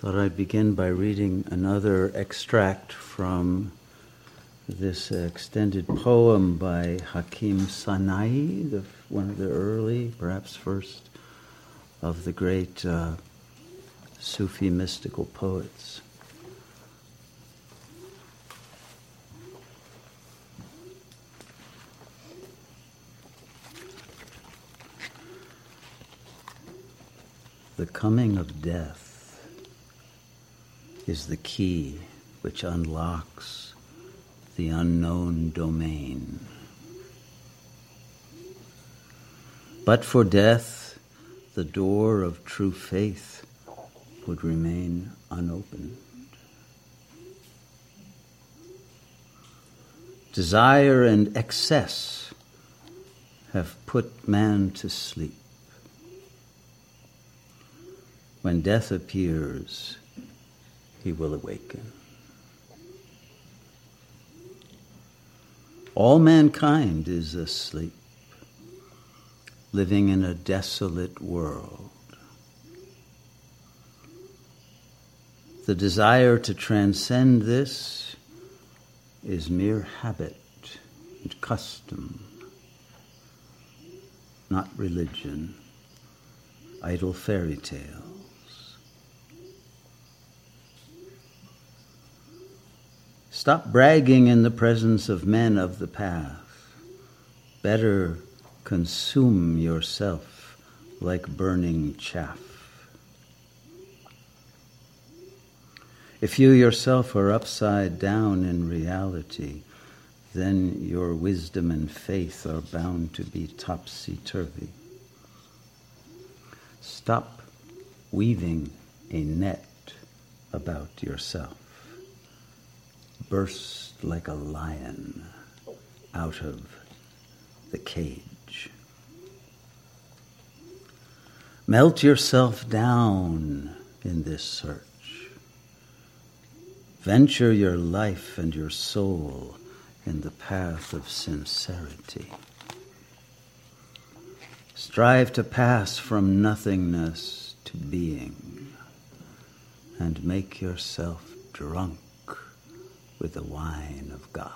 Thought I'd begin by reading another extract from this extended poem by Hakim Sana'i, one of the early, perhaps first, of the great Sufi mystical poets. The coming of death is the key which unlocks the unknown domain. But for death, the door of true faith would remain unopened. Desire and excess have put man to sleep. When death appears, he will awaken. All mankind is asleep, living in a desolate world. The desire to transcend this is mere habit and custom, not religion, idle fairy tale. Stop bragging in the presence of men of the path. Better consume yourself like burning chaff. If you yourself are upside down in reality, then your wisdom and faith are bound to be topsy-turvy. Stop weaving a net about yourself. Burst like a lion out of the cage. Melt yourself down in this search. Venture your life and your soul in the path of sincerity. Strive to pass from nothingness to being, and make yourself drunk with the wine of God.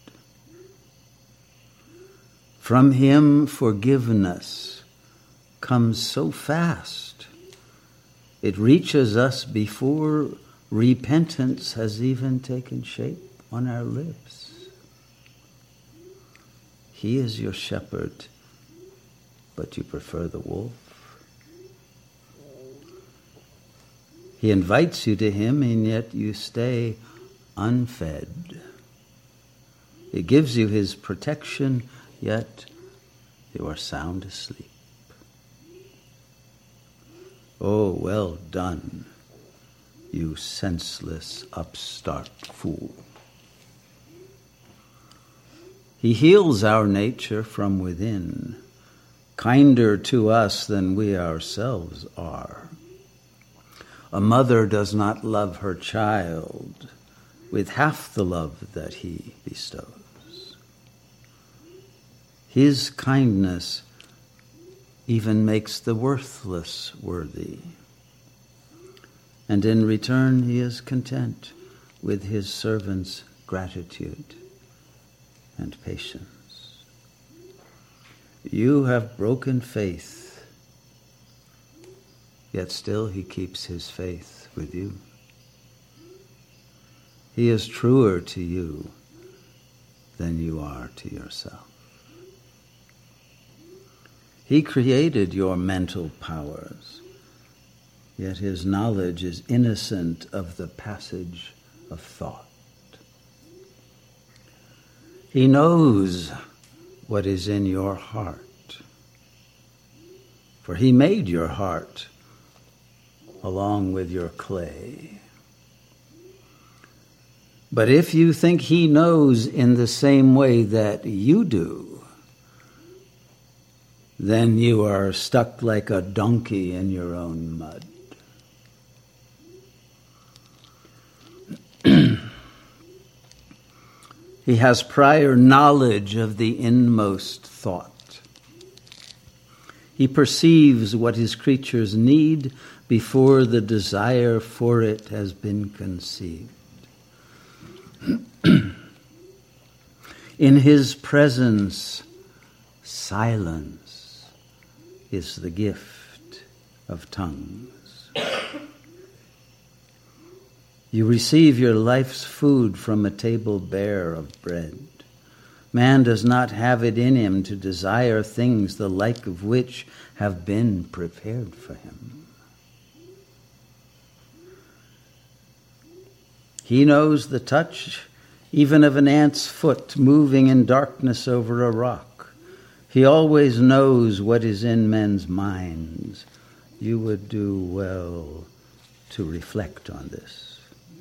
From Him forgiveness comes so fast, it reaches us before repentance has even taken shape on our lips. He is your shepherd, but you prefer the wolf. He invites you to Him, and yet you stay unfed. He gives you His protection, yet you are sound asleep. Oh, well done, you senseless upstart fool. He heals our nature from within, kinder to us than we ourselves are. A mother does not love her child with half the love that He bestows. His kindness even makes the worthless worthy, and in return He is content with His servants' gratitude and patience. You have broken faith, yet still He keeps His faith with you. He is truer to you than you are to yourself. He created your mental powers, yet His knowledge is innocent of the passage of thought. He knows what is in your heart, for He made your heart along with your clay. But if you think He knows in the same way that you do, then you are stuck like a donkey in your own mud. He has prior knowledge of the inmost thought. He perceives what his creatures need before the desire for it has been conceived. In his presence, silence is the gift of tongues. You receive your life's food from a table bare of bread. Man does not have it in him to desire things the like of which have been prepared for him. He knows the touch even of an ant's foot moving in darkness over a rock. He always knows what is in men's minds. You would do well to reflect on this.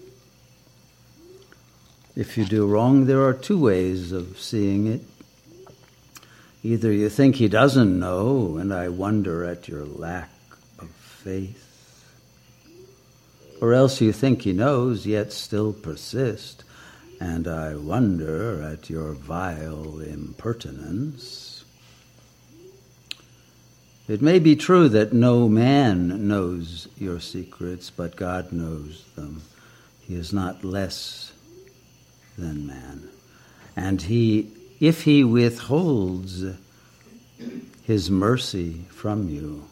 If you do wrong, there are two ways of seeing it. Either you think he doesn't know, and I wonder at your lack of faith. Or else you think he knows, yet still persist, and I wonder at your vile impertinence. It may be true that no man knows your secrets, but God knows them. He is not less than man. And if he withholds his mercy from you,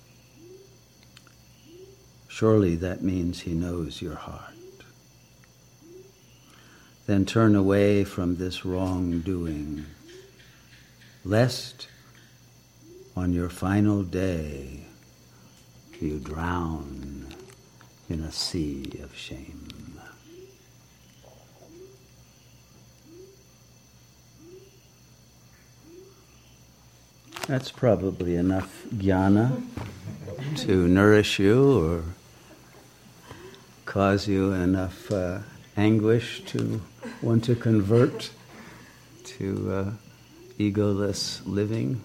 surely that means he knows your heart. Then turn away from this wrongdoing, lest on your final day you drown in a sea of shame. That's probably enough jnana to nourish you or cause you enough anguish to want to convert to egoless living.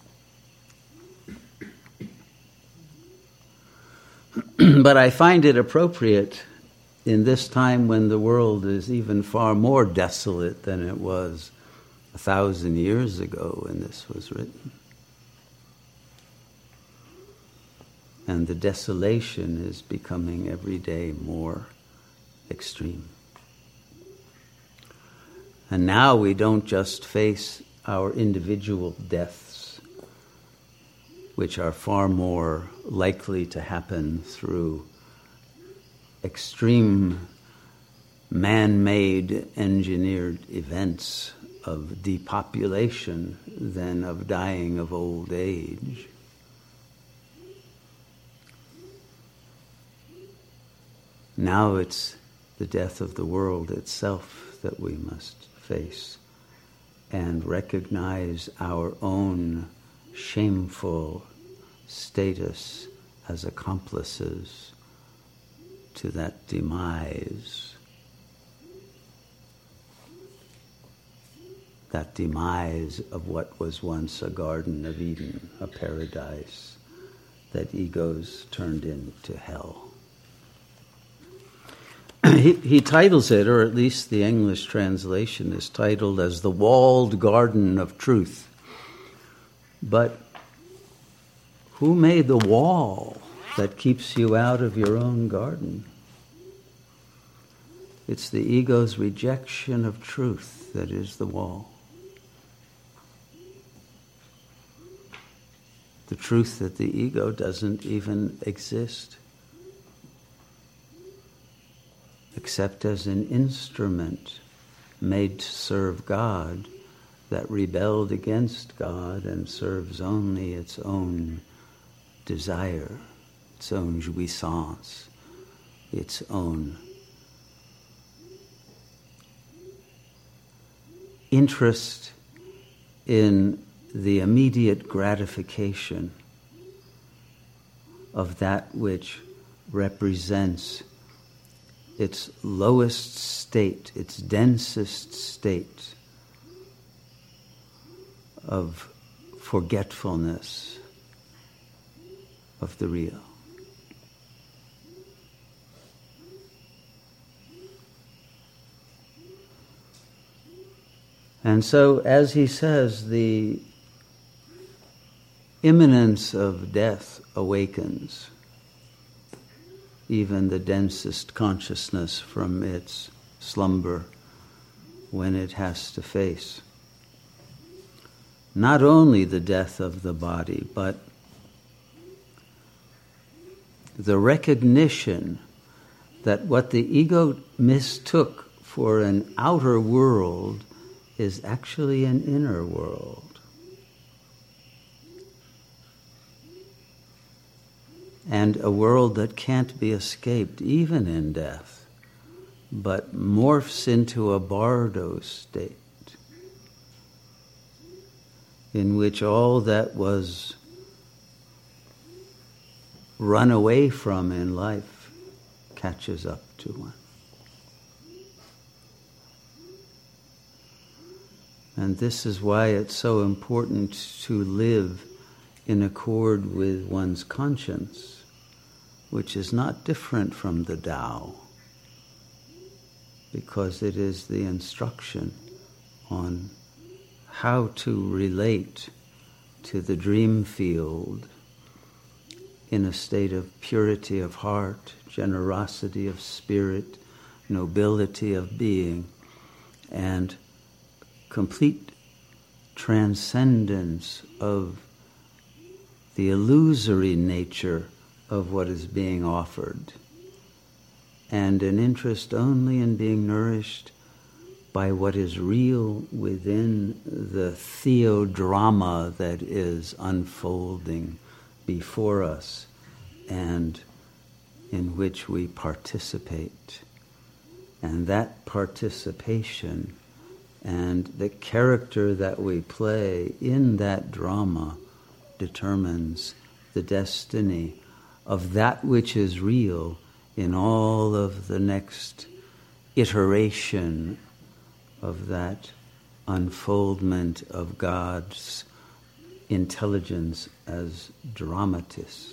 But I find it appropriate in this time when the world is even far more desolate than it was 1,000 years ago when this was written. And the desolation is becoming every day more extreme. And now we don't just face our individual deaths, which are far more likely to happen through extreme man-made engineered events of depopulation than of dying of old age. Now it's the death of the world itself that we must face and recognize our own shameful status as accomplices to that demise. That demise of what was once a Garden of Eden, a paradise that egos turned into hell. He titles it, or at least the English translation is titled as the Walled Garden of Truth. But who made the wall that keeps you out of your own garden? It's the ego's rejection of truth that is the wall. The truth that the ego doesn't even exist, except as an instrument made to serve God that rebelled against God and serves only its own desire, its own jouissance, its own interest in the immediate gratification of that which represents its lowest state, its densest state of forgetfulness of the real. And so, as he says, the imminence of death awakens even the densest consciousness from its slumber when it has to face not only the death of the body, but the recognition that what the ego mistook for an outer world is actually an inner world. And a world that can't be escaped even in death, but morphs into a bardo state in which all that was run away from in life catches up to one. And this is why it's so important to live in accord with one's conscience, which is not different from the Tao, because it is the instruction on how to relate to the dream field in a state of purity of heart, generosity of spirit, nobility of being, and complete transcendence of the illusory nature of what is being offered, and an interest only in being nourished by what is real within the theodrama that is unfolding before us and in which we participate. And that participation and the character that we play in that drama determines the destiny of that which is real in all of the next iteration of that unfoldment of God's intelligence as dramatist.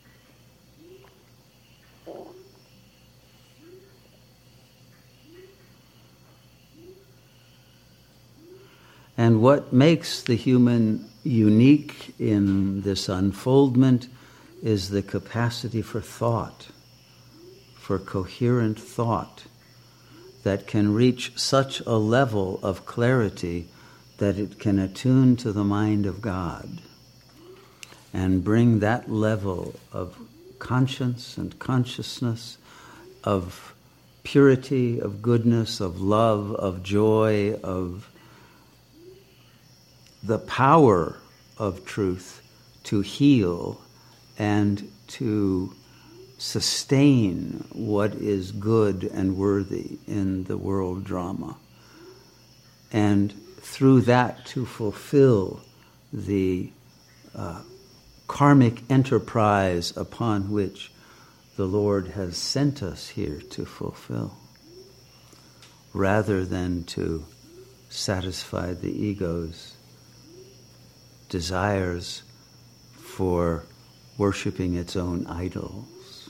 And what makes the human unique in this unfoldment is the capacity for thought, for coherent thought, that can reach such a level of clarity that it can attune to the mind of God and bring that level of conscience and consciousness, of purity, of goodness, of love, of joy, of the power of truth to heal and to sustain what is good and worthy in the world drama, and through that to fulfill the karmic enterprise upon which the Lord has sent us here to fulfill, rather than to satisfy the ego's desires for worshiping its own idols.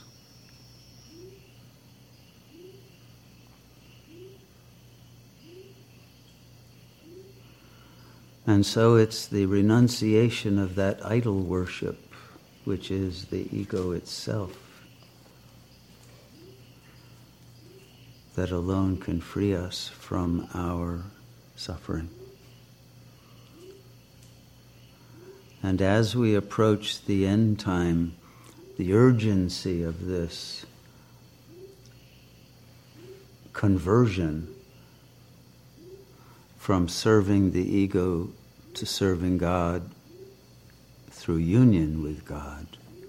And so it's the renunciation of that idol worship, which is the ego itself, that alone can free us from our suffering. And as we approach the end time, the urgency of this conversion from serving the ego to serving God through union with God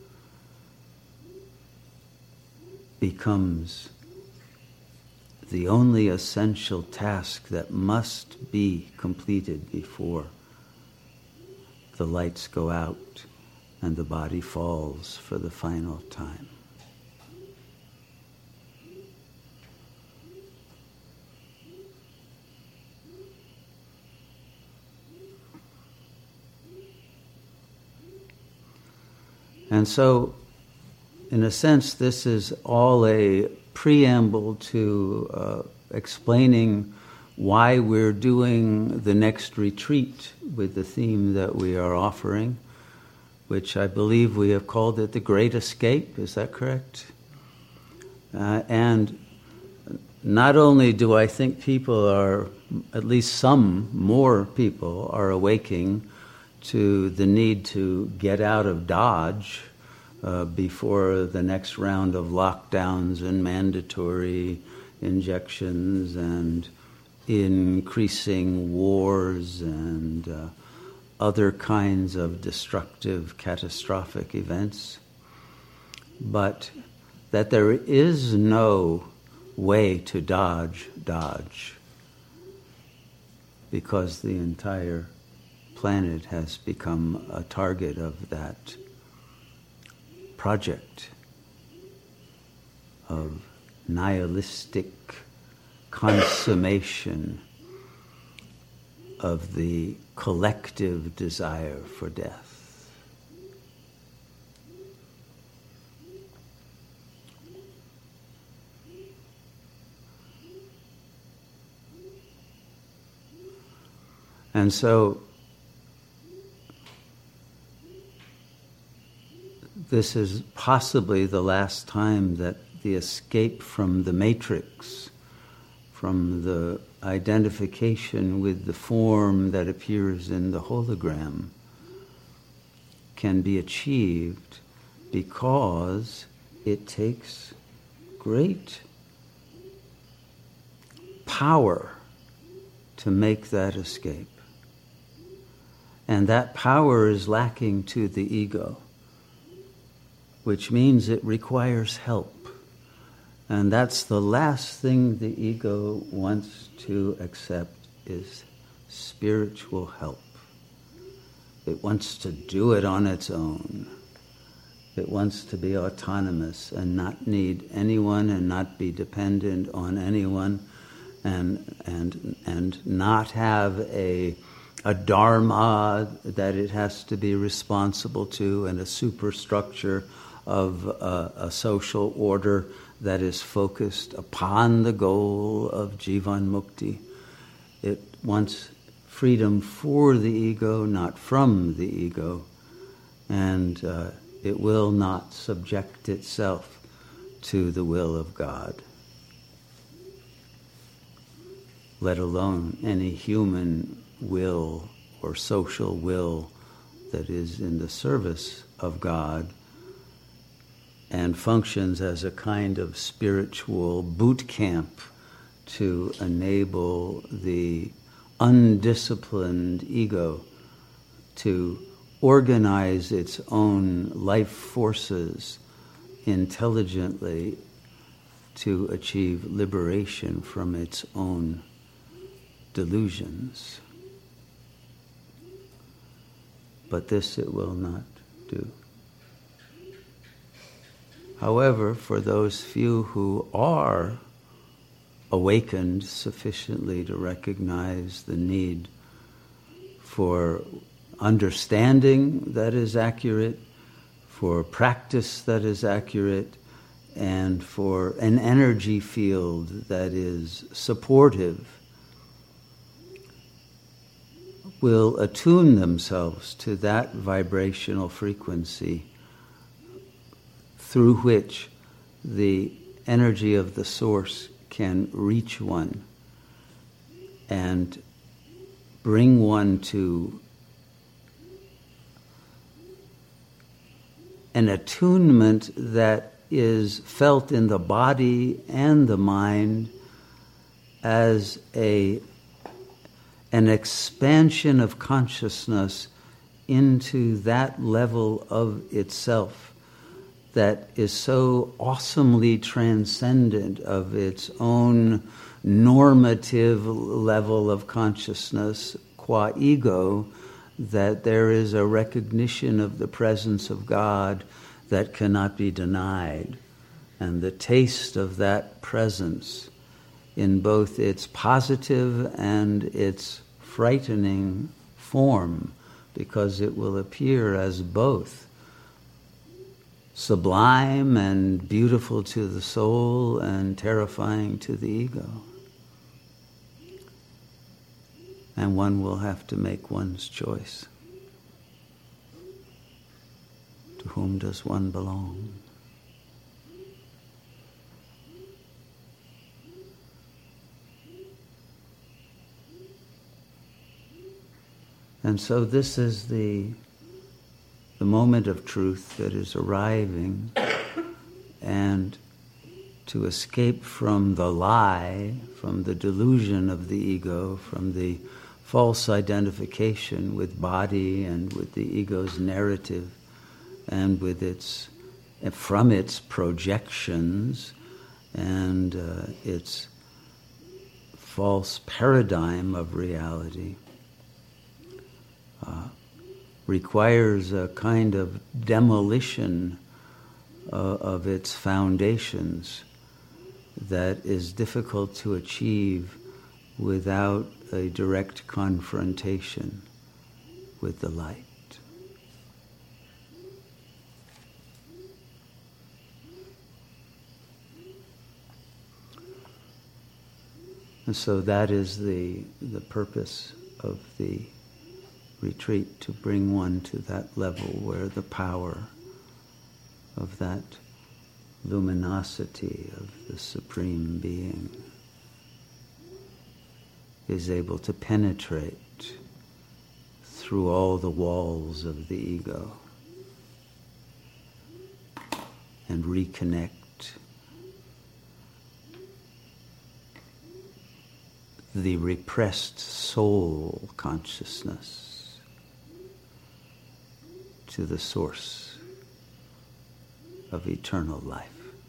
becomes the only essential task that must be completed before the lights go out and the body falls for the final time. And so, in a sense, this is all a preamble to explaining why we're doing the next retreat with the theme that we are offering, which I believe we have called it the Great Escape. Is that correct? And not only do I think people are, at least some more people are awaking to the need to get out of Dodge before the next round of lockdowns and mandatory injections and increasing wars and other kinds of destructive, catastrophic events. But that there is no way to dodge because the entire planet has become a target of that project of nihilistic consummation of the collective desire for death. And so this is possibly the last time that the escape from the matrix, from the identification with the form that appears in the hologram, can be achieved, because it takes great power to make that escape. And that power is lacking to the ego, which means it requires help. And that's the last thing the ego wants to accept, is spiritual help. It wants to do it on its own. It wants to be autonomous and not need anyone and not be dependent on anyone and not have a dharma that it has to be responsible to and a superstructure of a social order that is focused upon the goal of Jivan Mukti. It wants freedom for the ego, not from the ego, and it will not subject itself to the will of God, let alone any human will or social will that is in the service of God and functions as a kind of spiritual boot camp to enable the undisciplined ego to organize its own life forces intelligently to achieve liberation from its own delusions. But this it will not do. However, for those few who are awakened sufficiently to recognize the need for understanding that is accurate, for practice that is accurate, and for an energy field that is supportive, will attune themselves to that vibrational frequency through which the energy of the source can reach one and bring one to an attunement that is felt in the body and the mind as an expansion of consciousness into that level of itself that is so awesomely transcendent of its own normative level of consciousness qua ego, that there is a recognition of the presence of God that cannot be denied. And the taste of that presence in both its positive and its frightening form, because it will appear as both sublime and beautiful to the soul and terrifying to the ego. And one will have to make one's choice. To whom does one belong? And so this is the moment of truth that is arriving, and to escape from the lie, from the delusion of the ego, from the false identification with body and with the ego's narrative and with from its projections and its false paradigm of reality, requires a kind of demolition of its foundations that is difficult to achieve without a direct confrontation with the light. And so that is the purpose of the retreat, to bring one to that level where the power of that luminosity of the Supreme Being is able to penetrate through all the walls of the ego and reconnect the repressed soul consciousness to the source of eternal life.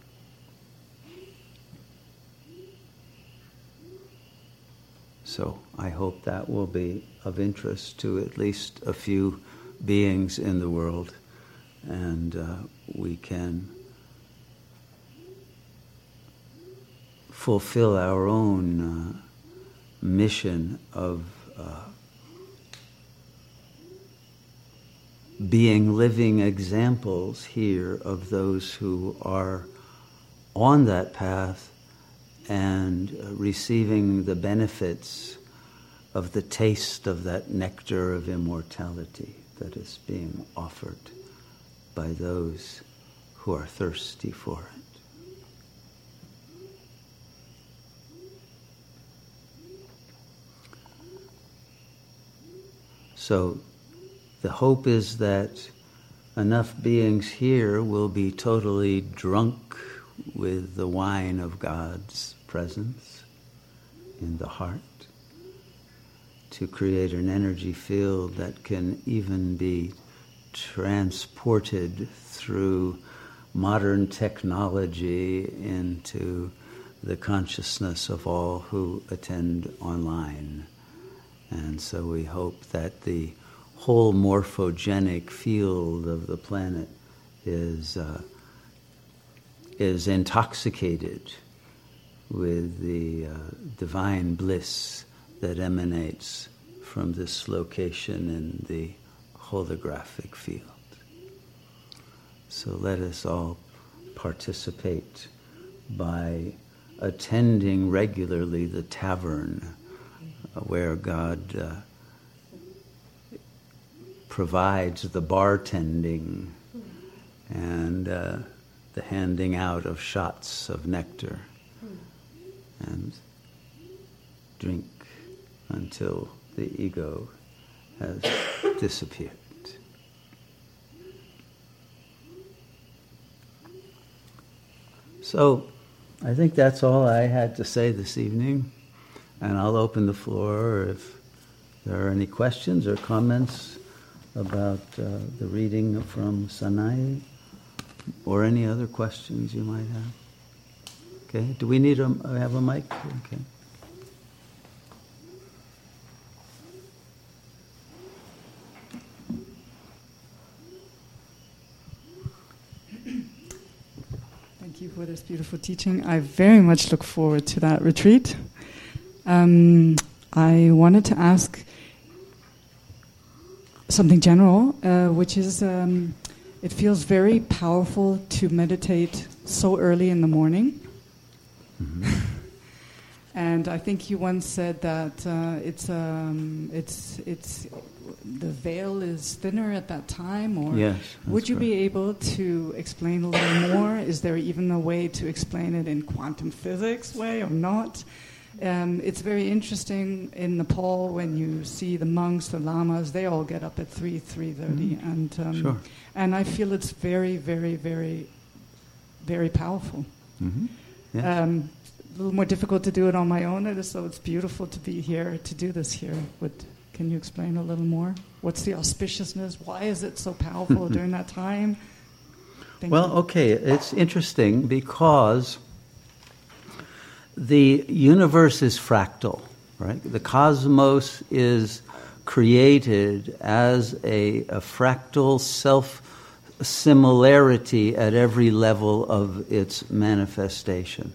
So I hope that will be of interest to at least a few beings in the world, and we can fulfill our own mission of being living examples here of those who are on that path and receiving the benefits of the taste of that nectar of immortality that is being offered by those who are thirsty for it. So the hope is that enough beings here will be totally drunk with the wine of God's presence in the heart to create an energy field that can even be transported through modern technology into the consciousness of all who attend online. And so we hope that the whole morphogenic field of the planet is intoxicated with the divine bliss that emanates from this location in the holographic field. So let us all participate by attending regularly the tavern where God provides the bartending and the handing out of shots of nectar, and drink until the ego has disappeared. So I think that's all I had to say this evening, and I'll open the floor if there are any questions or comments about the reading from Sanai, or any other questions you might have. Okay, do we need have a mic? Okay. Thank you for this beautiful teaching. I very much look forward to that retreat. I wanted to ask something general, which is it feels very powerful to meditate so early in the morning. Mm-hmm. And I think you once said that it's the veil is thinner at that time, or Yes, would you correct. be able to explain a little more? Is there even a way to explain it in quantum physics way or not? It's very interesting in Nepal when you see the monks, the lamas, they all get up at 3:30, and Sure. and I feel it's very, very, very, very powerful. Mm-hmm. Yes. A little more difficult to do it on my own, so it's beautiful to be here, to do this here. Can you explain a little more? What's the auspiciousness? Why is it so powerful during that time? Thank you. Okay, it's interesting because the universe is fractal, right? The cosmos is created as a fractal self-similarity at every level of its manifestation.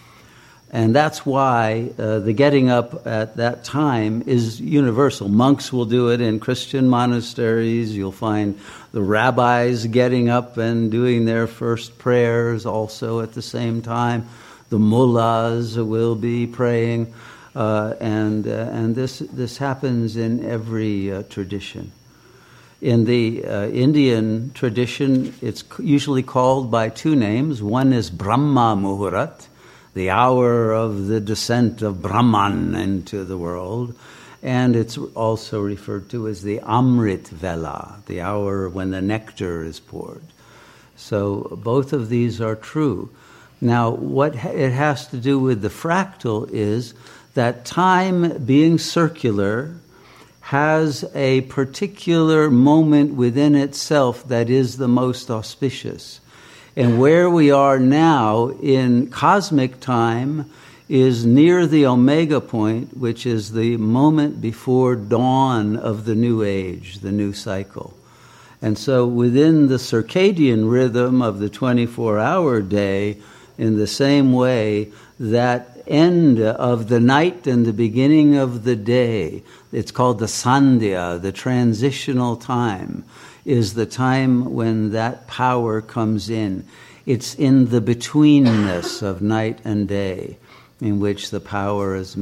And that's why the getting up at that time is universal. Monks will do it in Christian monasteries. You'll find the rabbis getting up and doing their first prayers also at the same time. The mullahs will be praying, and this happens in every tradition. In the Indian tradition, it's usually called by two names. One is Brahma Muhurat, the hour of the descent of Brahman into the world, and it's also referred to as the Amrit Vela, the hour when the nectar is poured. So both of these are true. Now, what it has to do with the fractal is that time, being circular, has a particular moment within itself that is the most auspicious. And where we are now in cosmic time is near the omega point, which is the moment before dawn of the new age, the new cycle. And so within the circadian rhythm of the 24-hour day, in the same way, that end of the night and the beginning of the day, it's called the sandhya, the transitional time, is the time when that power comes in. It's in the betweenness of night and day in which the power is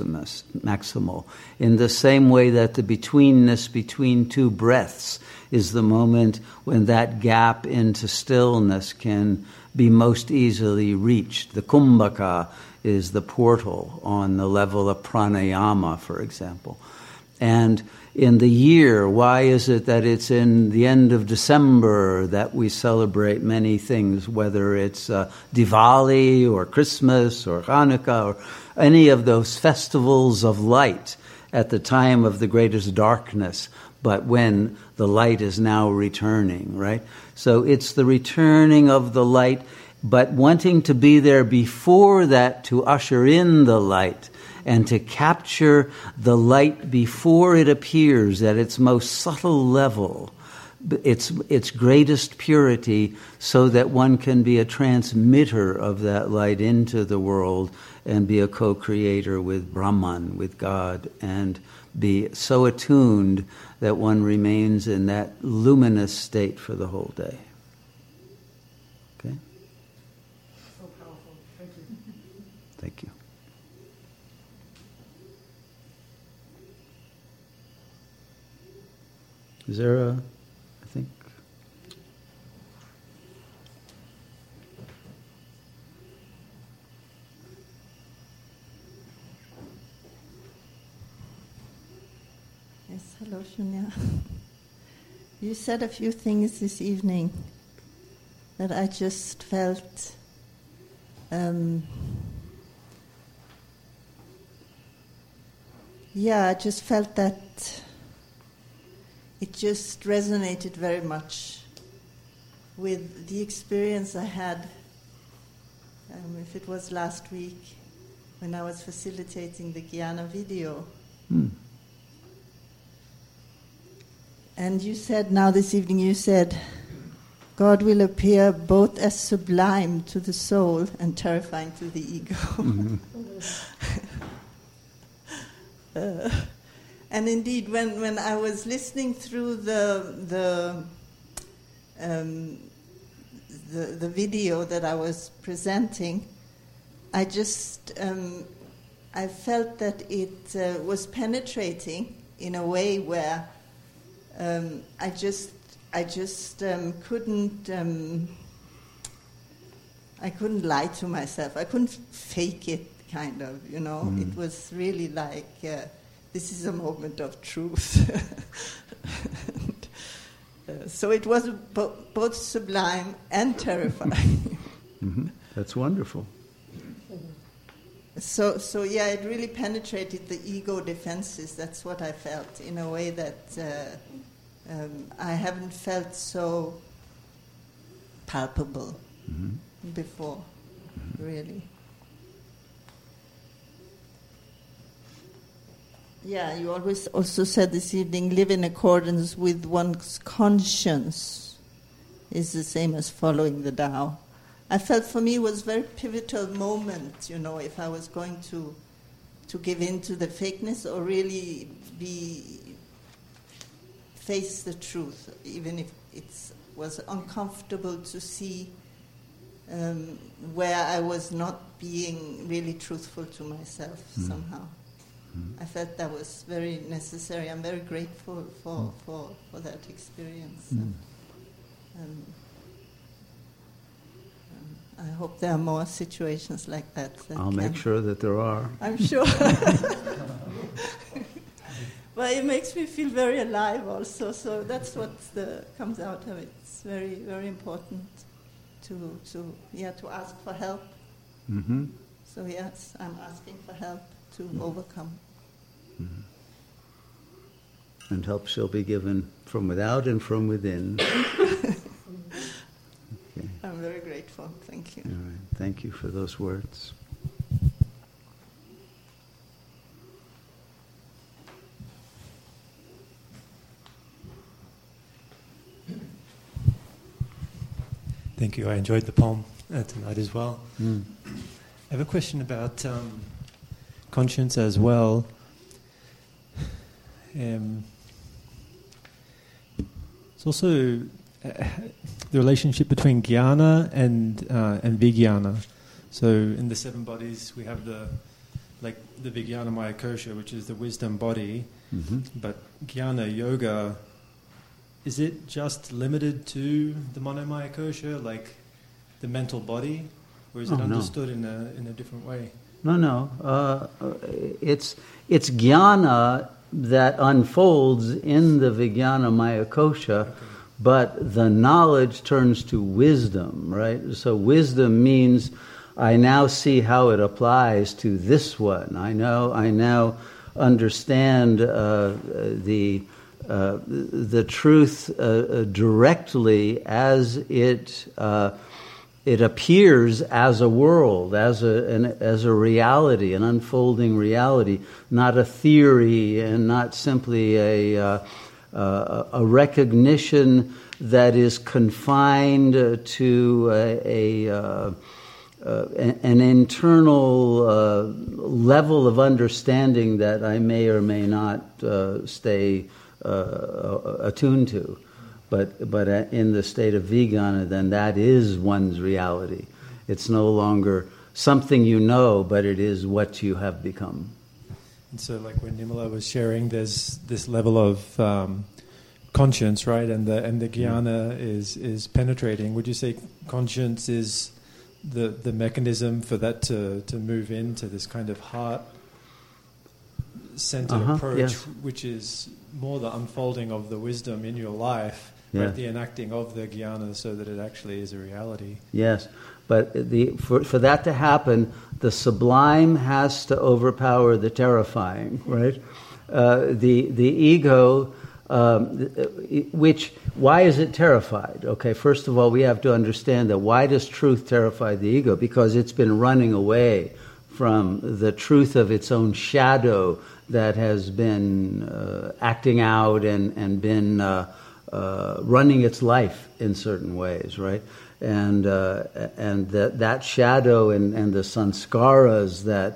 maximal. In the same way that the betweenness between two breaths is the moment when that gap into stillness can be most easily reached. The kumbhaka is the portal on the level of pranayama, for example. And in the year, why is it that it's in the end of December that we celebrate many things, whether it's Diwali or Christmas or Hanukkah or any of those festivals of light at the time of the greatest darkness, but when the light is now returning, right? So it's the returning of the light, but wanting to be there before that to usher in the light and to capture the light before it appears at its most subtle level, its greatest purity, so that one can be a transmitter of that light into the world and be a co-creator with Brahman, with God, and be so attuned that one remains in that luminous state for the whole day. Okay? So powerful. Thank you. Thank you. Is there I think... Yes, hello, Shunya. You said a few things this evening that I just felt I just felt that it just resonated very much with the experience I had, if it was last week, when I was facilitating the Jnana video. And you said, now this evening, you said, God will appear both as sublime to the soul and terrifying to the ego. Mm-hmm. And indeed, when I was listening through the video that I was presenting, I just I felt that it was penetrating in a way where I just couldn't. I couldn't lie to myself. I couldn't fake it, kind of. It was really like this is a moment of truth. So it was both sublime and terrifying. Mm-hmm. That's wonderful. So yeah, it really penetrated the ego defenses. That's what I felt, in a way that I haven't felt so palpable before, really. Yeah, you always also said this evening, live in accordance with one's conscience is the same as following the Tao. I felt for me it was a very pivotal moment, if I was going to give in to the fakeness or really face the truth, even if it was uncomfortable to see where I was not being really truthful to myself somehow. I felt that was very necessary. I'm very grateful for that experience. I hope there are more situations like that. I'll make sure that there are. I'm sure. Well, it makes me feel very alive also, so that's what comes out of it. It's very, very important to ask for help. Mm-hmm. So yes, I'm asking for help to overcome. Mm-hmm. And help shall be given from without and from within. Okay. I'm very grateful. Thank you. All right. Thank you for those words. Thank you. I enjoyed the poem tonight as well. I have a question about conscience as well. It's also the relationship between jnana and vijnana. So in the seven bodies, we have the vijnana maya kosha, which is the wisdom body. Mm-hmm. But jnana yoga, is it just limited to the manomaya kosha, like the mental body, or is it understood in a different way? No. It's jnana that unfolds in the vijnana maya kosha, but the knowledge turns to wisdom, right? So wisdom means I now see how it applies to this one. I now understand the truth directly as it appears as a world, as a reality, an unfolding reality, not a theory, and not simply a recognition that is confined to an internal level of understanding that I may or may not stay attuned to. But in the state of vijnana, then that is one's reality. It's no longer something you know, but it is what you have become. And so, like when Nimala was sharing, there's this level of conscience, right? And the jnana is penetrating. Would you say conscience is the mechanism for that to move into this kind of heart-centered approach, yes. which is more the unfolding of the wisdom in your life? Yeah. Right, the enacting of the jnana so that it actually is a reality. Yes, but for that to happen, the sublime has to overpower the terrifying, right? The ego, why is it terrified? Okay, first of all, we have to understand that why does truth terrify the ego? Because it's been running away from the truth of its own shadow that has been acting out and been running its life in certain ways, right? And that shadow and the sanskaras that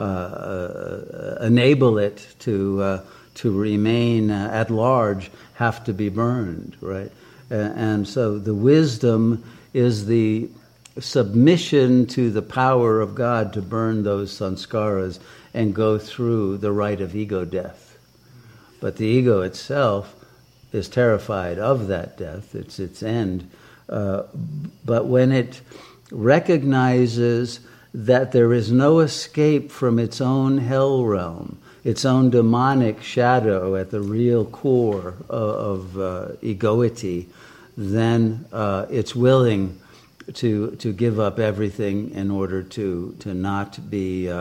enable it to remain at large have to be burned, right? And so the wisdom is the submission to the power of God to burn those sanskaras and go through the rite of ego death. But the ego itself is terrified of that death. It's its end. But when it recognizes that there is no escape from its own hell realm, its own demonic shadow at the real core of egoity, then it's willing to give up everything in order to not be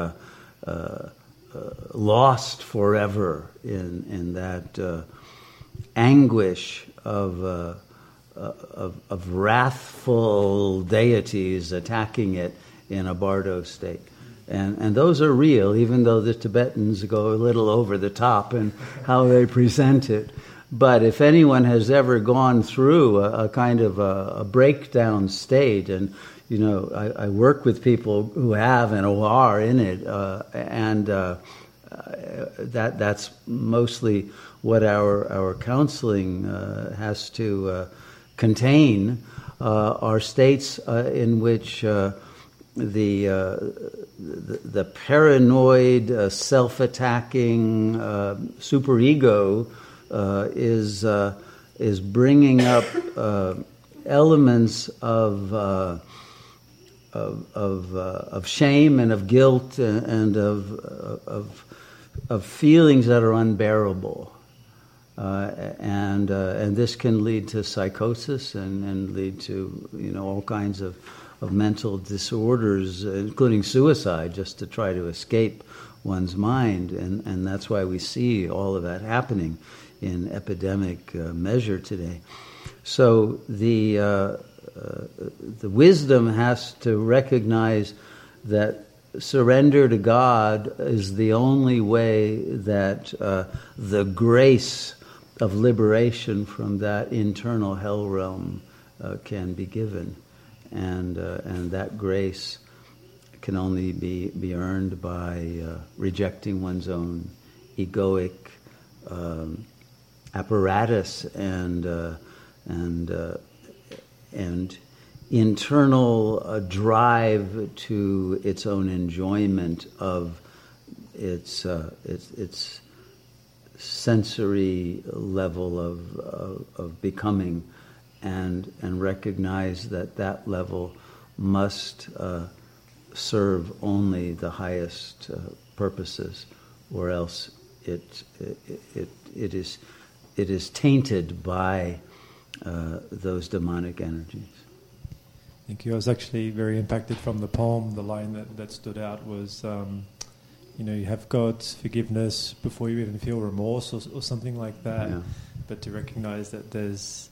lost forever in that anguish of wrathful deities attacking it in a bardo state. And those are real, even though the Tibetans go a little over the top in how they present it. But if anyone has ever gone through a kind of a breakdown state, and I work with people who have and who are in it, and that's mostly what our counseling has to contain, are states in which the paranoid, self-attacking superego is bringing up elements of shame and of guilt and of feelings that are unbearable, and this can lead to psychosis and lead to all kinds of mental disorders, including suicide, just to try to escape one's mind, and that's why we see all of that happening in epidemic measure today. So the wisdom has to recognize that surrender to God is the only way that the grace of liberation from that internal hell realm can be given, and that grace can only be earned by rejecting one's own egoic apparatus and internal drive to its own enjoyment of its sensory level of becoming, and recognize that level must serve only the highest purposes, or else it is tainted by those demonic energies. Thank you. I was actually very impacted from the poem. The line that stood out was, you have God's forgiveness before you even feel remorse, or something like that. Yeah. But to recognize that the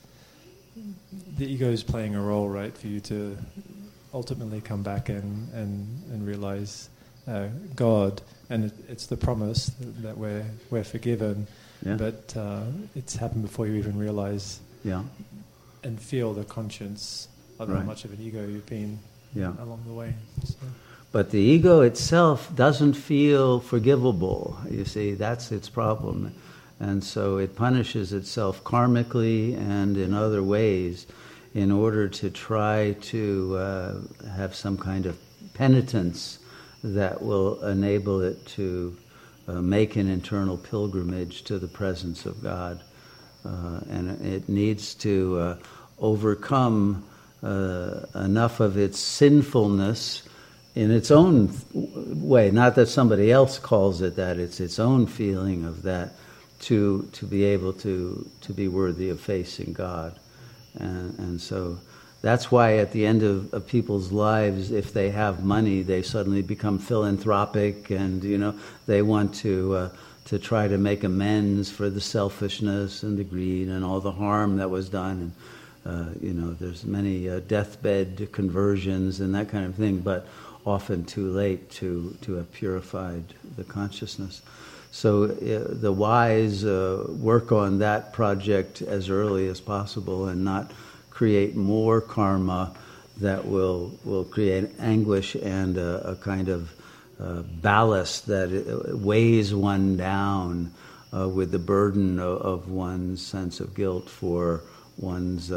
ego is playing a role, right, for you to ultimately come back and realize God, and it's the promise that we're forgiven. Yeah. But it's happened before you even realize and feel the conscience of how much of an ego you've been along the way. So. But the ego itself doesn't feel forgivable. You see, that's its problem. And so it punishes itself karmically and in other ways in order to try to have some kind of penitence that will enable it to make an internal pilgrimage to the presence of God. And it needs to overcome enough of its sinfulness in its own way, not that somebody else calls it that, it's its own feeling of that, to be able to be worthy of facing God. And so that's why at the end of people's lives, if they have money, they suddenly become philanthropic, and they want to try to make amends for the selfishness and the greed and all the harm that was done. And there's many deathbed conversions and that kind of thing, but often too late to have purified the consciousness. So the wise work on that project as early as possible and not create more karma that will create anguish and a kind of ballast that weighs one down with the burden of one's sense of guilt for one's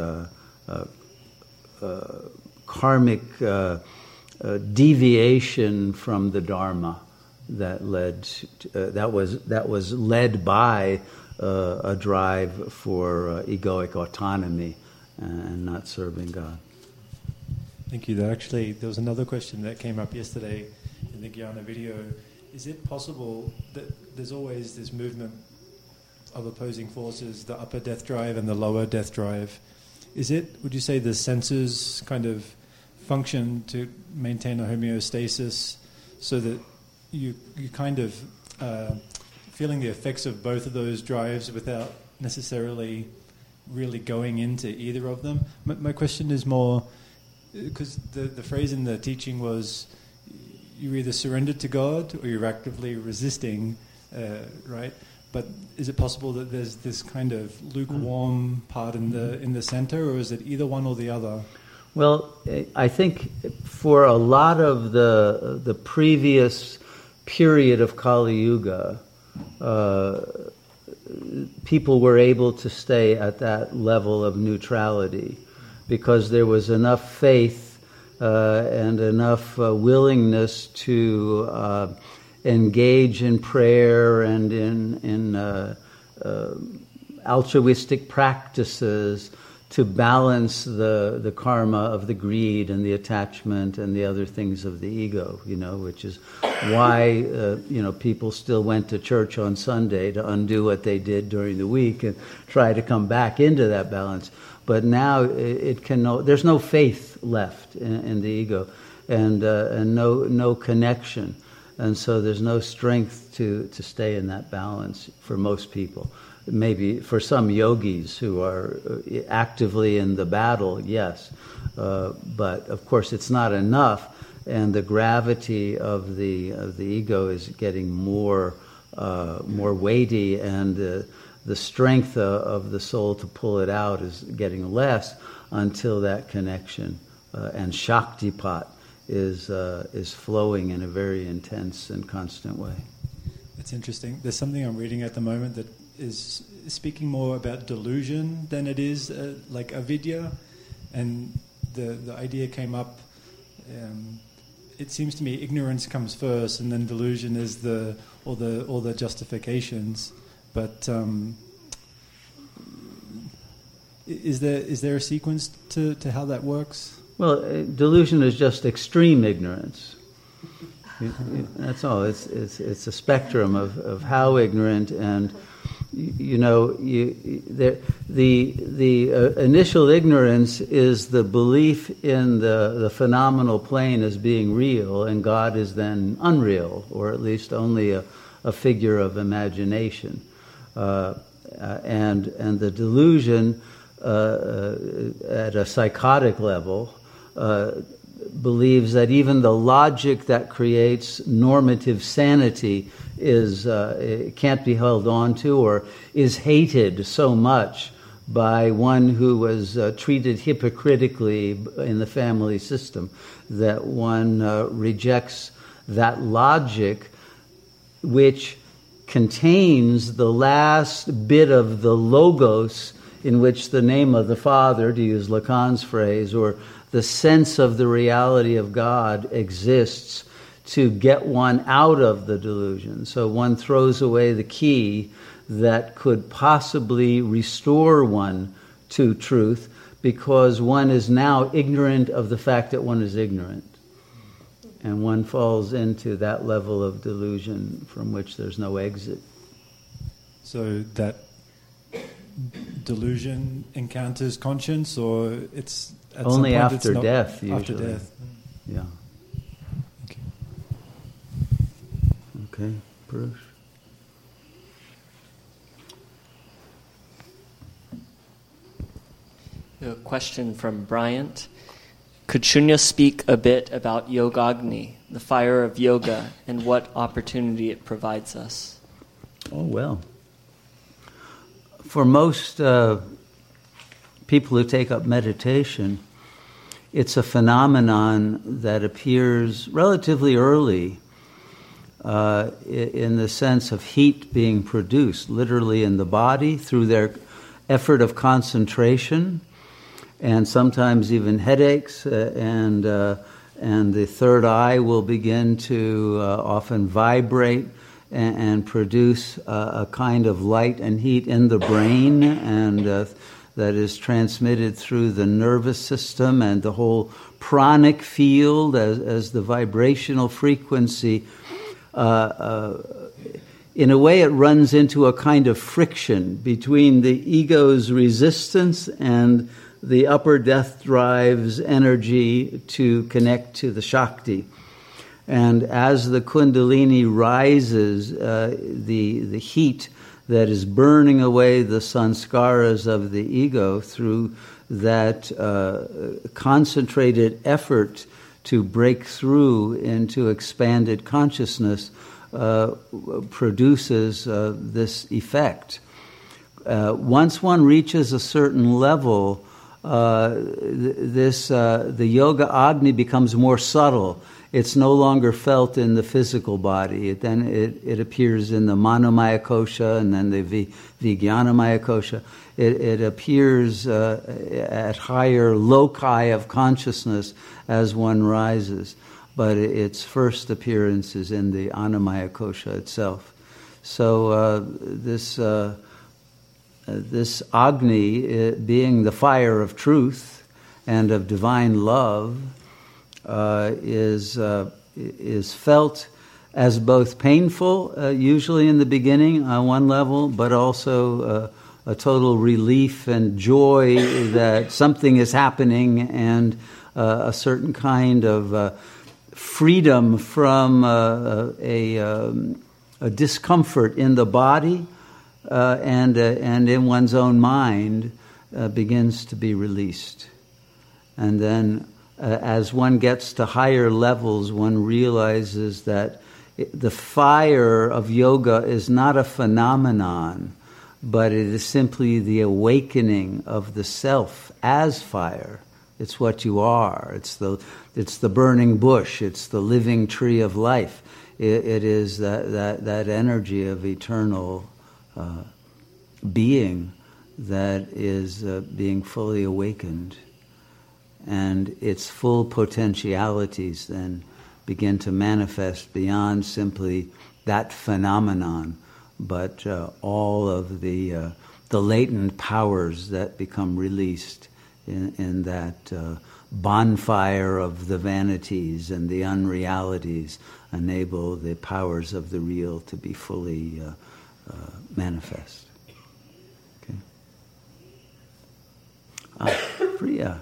karmic deviation from the Dharma that led that was led by a drive for egoic autonomy and not serving God. Thank you. Actually, there was another question that came up yesterday in the Jnana video. Is it possible that there's always this movement of opposing forces, the upper death drive and the lower death drive? Would you say the senses kind of function to maintain a homeostasis so that you kind of feeling the effects of both of those drives without necessarily really going into either of them? My question is more, because the phrase in the teaching was, you're either surrendered to God or you're actively resisting, right? But is it possible that there's this kind of lukewarm part in the center, or is it either one or the other? Well, I think for a lot of the previous period of Kali Yuga, people were able to stay at that level of neutrality because there was enough faith and enough willingness to engage in prayer and in altruistic practices to balance the karma of the greed and the attachment and the other things of the ego, which is why, people still went to church on Sunday to undo what they did during the week and try to come back into that balance. But now there's no faith left in the ego and no connection. And so there's no strength to stay in that balance for most people. Maybe for some yogis who are actively in the battle, yes. But of course it's not enough, and the gravity of the ego is getting more weighty, and the strength of the soul to pull it out is getting less until that connection and Shaktipat is flowing in a very intense and constant way. It's interesting. There's something I'm reading at the moment that is speaking more about delusion than it is like avidya, and the idea came up. It seems to me ignorance comes first, and then delusion is all the justifications. But is there a sequence to how that works? Well, delusion is just extreme ignorance. That's all. It's a spectrum of how ignorant, and the initial ignorance is the belief in the phenomenal plane as being real, and God is then unreal, or at least only a figure of imagination. And the delusion at a psychotic level believes that even the logic that creates normative sanity can't be held on to, or is hated so much by one who was treated hypocritically in the family system that one rejects that logic, which contains the last bit of the logos in which the name of the Father, to use Lacan's phrase, or the sense of the reality of God exists to get one out of the delusion. So one throws away the key that could possibly restore one to truth, because one is now ignorant of the fact that one is ignorant. And one falls into that level of delusion from which there's no exit. So that delusion encounters conscience, or it's at only some point after death, usually. After death. Yeah. Okay, Bruce. A question from Bryant. Could Shunya speak a bit about Yogagni, the fire of yoga, and what opportunity it provides us? Oh, well. For most people who take up meditation, it's a phenomenon that appears relatively early in the sense of heat being produced, literally in the body, through their effort of concentration, and sometimes even headaches and and the third eye will begin to often vibrate and produce a kind of light and heat in the brain, and that is transmitted through the nervous system and the whole pranic field as the vibrational frequency. In a way, it runs into a kind of friction between the ego's resistance and the upper death drive's energy to connect to the Shakti. And as the Kundalini rises, the heat that is burning away the sanskaras of the ego through that concentrated effort to break through into expanded consciousness produces this effect. Once one reaches a certain level, the yoga agni becomes more subtle. It's no longer felt in the physical body. It appears in the manomaya kosha and then the vijnanamaya kosha. It appears at higher loci of consciousness as one rises, but its first appearance is in the annamaya kosha itself. So this agni, being the fire of truth and of divine love, is felt as both painful, usually in the beginning on one level, but also a total relief and joy that something is happening, and a certain kind of freedom from a discomfort in the body and in one's own mind begins to be released. And then as one gets to higher levels, one realizes that the fire of yoga is not a phenomenon, but it is simply the awakening of the self as fire. It's what you are. It's the burning bush. It's the living tree of life. It is that energy of eternal being that is being fully awakened. And its full potentialities then begin to manifest beyond simply that phenomenon, but all of the latent powers that become released in that bonfire of the vanities and the unrealities enable the powers of the real to be fully manifest. Okay. Priya.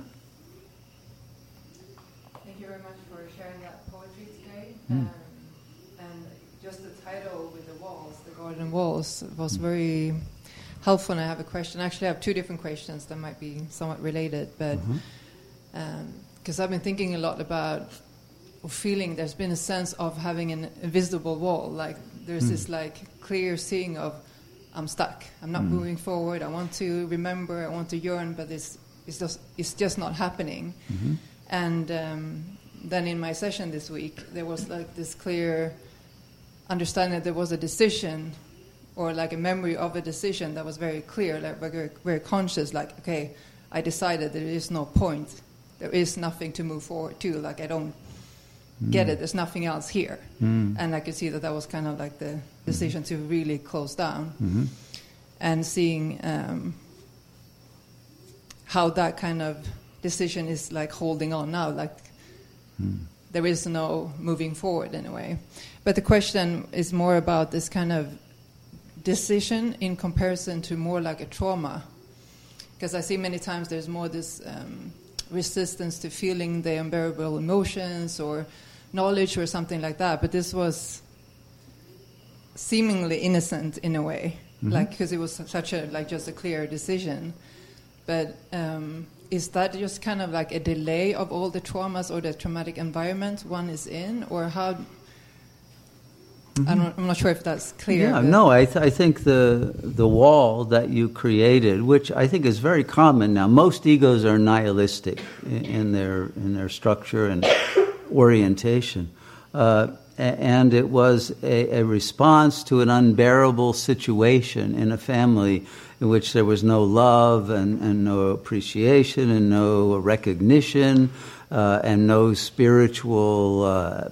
And just the title with the walls, the Garden Walls, was very helpful. And I have a question. Actually, I have two different questions that might be somewhat related, but because I've been thinking a lot about or feeling there's been a sense of having an invisible wall. Like there's this like clear seeing of I'm stuck. I'm not moving forward. I want to remember. I want to yearn, but it's just not happening. And then in my session this week, there was like this clear understanding that there was a decision or like a memory of a decision that was very clear, like very, very conscious, like, okay, I decided there is no point. There is nothing to move forward to. Like, I don't get it. There's nothing else here. And I could see that was kind of like the decision to really close down. And seeing how that kind of decision is like holding on now, like, there is no moving forward in a way. But the question is more about this kind of decision in comparison to more like a trauma. Because I see many times there's more this resistance to feeling the unbearable emotions or knowledge or something like that. But this was seemingly innocent in a way, like because it was such a like just a clear decision. But is that just kind of like a delay of all the traumas or the traumatic environment one is in, or how? I'm not sure if that's clear. Yeah, no, I think the wall that you created, which I think is very common now. Most egos are nihilistic in their structure and orientation, and it was a response to an unbearable situation in a family in which there was no love and no appreciation and no recognition, and no spiritual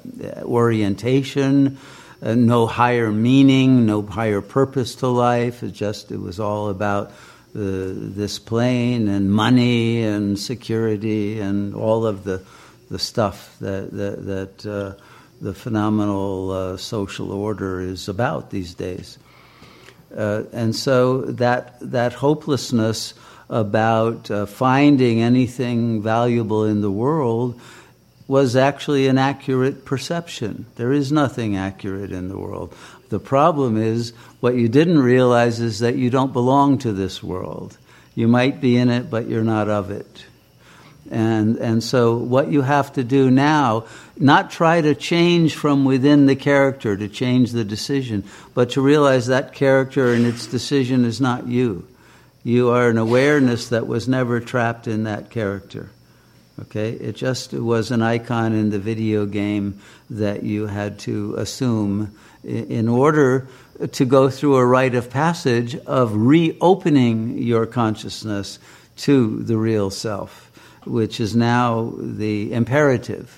orientation, no higher meaning, no higher purpose to life. It was all about this plane and money and security and all of the stuff that the phenomenal social order is about these days. And so that hopelessness about finding anything valuable in the world was actually an accurate perception. There is nothing accurate in the world. The problem is, what you didn't realize is that you don't belong to this world. You might be in it, but you're not of it. And so what you have to do now, not try to change from within the character, to change the decision, but to realize that character and its decision is not you. You are an awareness that was never trapped in that character. Okay? It was an icon in the video game that you had to assume in order to go through a rite of passage of reopening your consciousness to the real self, which is now the imperative.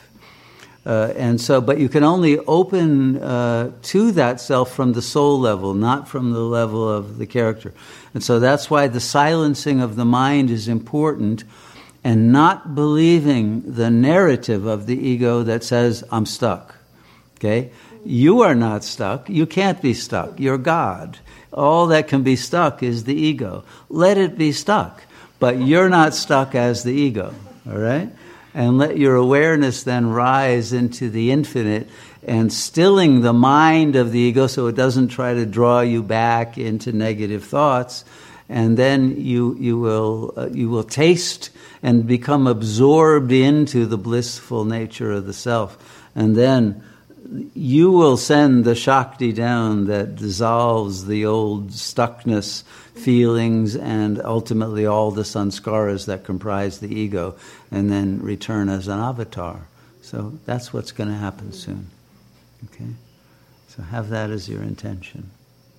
But you can only open to that self from the soul level, not from the level of the character. And so that's why the silencing of the mind is important, and not believing the narrative of the ego that says, I'm stuck. Okay? You are not stuck. You can't be stuck. You're God. All that can be stuck is the ego. Let it be stuck. But you're not stuck as the ego. All right? And let your awareness then rise into the infinite, and stilling the mind of the ego so it doesn't try to draw you back into negative thoughts. And then you will taste and become absorbed into the blissful nature of the self. And then you will send the Shakti down that dissolves the old stuckness feelings and ultimately all the sanskaras that comprise the ego, and then return as an avatar. So that's what's going to happen soon. Okay? So have that as your intention.